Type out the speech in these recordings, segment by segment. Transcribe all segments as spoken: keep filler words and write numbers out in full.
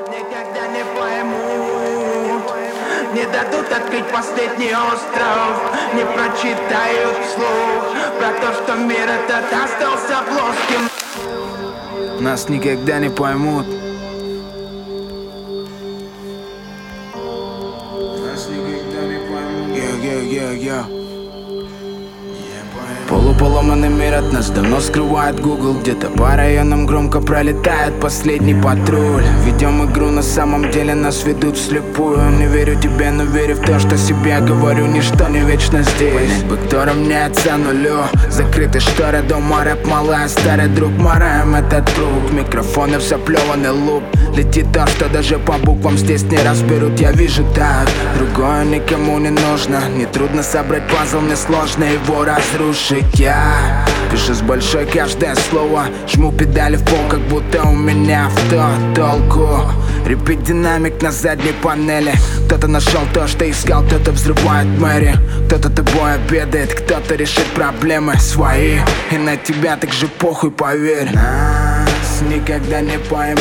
Никогда не поймут, не дадут открыть последний остров, не прочитают вслух про то, что мир этот остался плоским. Нас никогда не поймут. Нас никогда не поймут. Yeah, yeah, yeah, yeah. Полуполоманный мир от нас давно скрывает Google. Где-то по районам громко пролетает последний патруль. Ведем игру, на самом деле нас ведут вслепую. Не верю тебе, но верю в то, что себе говорю. Ничто не вечно здесь. Понять бы, кто равняется нулю. Закрыты шторы, дома рэп, малая, старый друг. Мараем этот круг, микрофоны в заплеванный лук. Летит то, что даже по буквам здесь не разберут. Я вижу так, другое никому не нужно. Нетрудно собрать пазл, несложно его разрушить. Я пишу с большой каждое слово, жму педали в пол, как будто у меня в то толку. Репит динамик на задней панели. Кто-то нашел то, что искал, кто-то взрывает мэри. Кто-то тобой обедает, кто-то решит проблемы свои. И на тебя так же похуй, поверь. Нас никогда не поймут,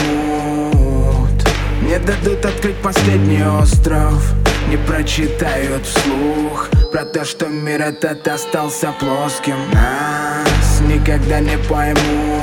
не дадут открыть последний остров, не прочитают вслух про то, что мир этот остался плоским. Нас никогда не поймут,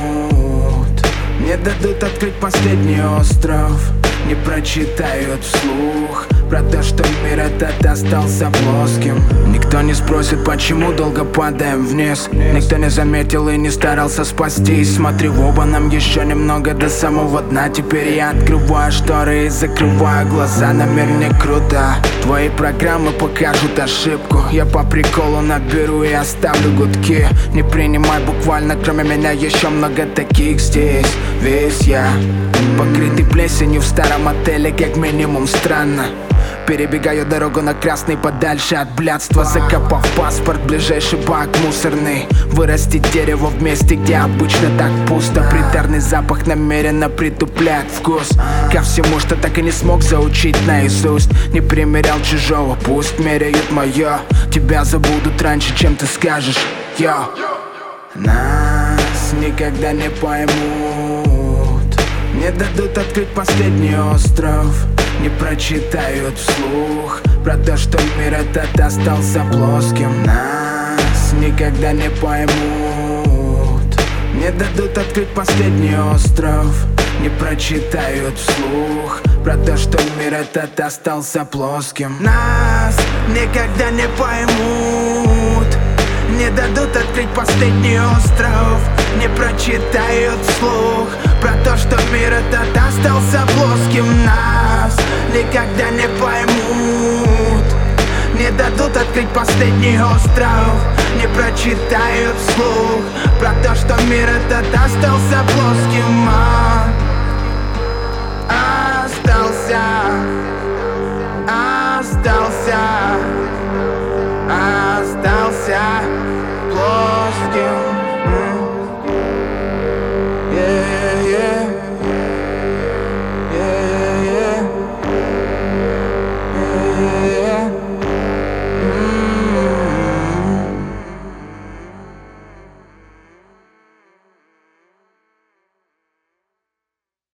не дадут открыть последний остров, не прочитают вслух про то, что мир этот остался плоским. Никто не спросит, почему долго падаем вниз. Никто не заметил и не старался спастись. Смотри в оба, нам еще немного до самого дна. Теперь я открываю шторы и закрываю глаза. На мир не круто, твои программы покажут ошибку. Я по приколу наберу и оставлю гудки. Не принимай буквально, кроме меня еще много таких здесь. Весь я покрытый плесенью в старом отеле, как минимум странно. Перебегаю дорогу на красный подальше от блядства, закопав паспорт, ближайший бак мусорный. Вырастить дерево в месте, где обычно так пусто. Приторный запах намеренно притупляет вкус ко всему, что так и не смог заучить наизусть. Не примерял чужого, пусть меряют мое. Тебя забудут раньше, чем ты скажешь, йо. Нас никогда не поймут, не дадут открыть последний остров, не прочитают вслух про то, что мир этот остался плоским. Нас никогда не поймут, не дадут открыть последний остров, не прочитают вслух про то, что мир этот остался плоским. Нас никогда не поймут, не дадут открыть последний остров, не прочитают вслух про то, что мир этот остался плоским. Нас никогда не поймут, не дадут открыть последний остров, не прочитают вслух про то, что мир этот остался плоским. А, остался, остался, остался.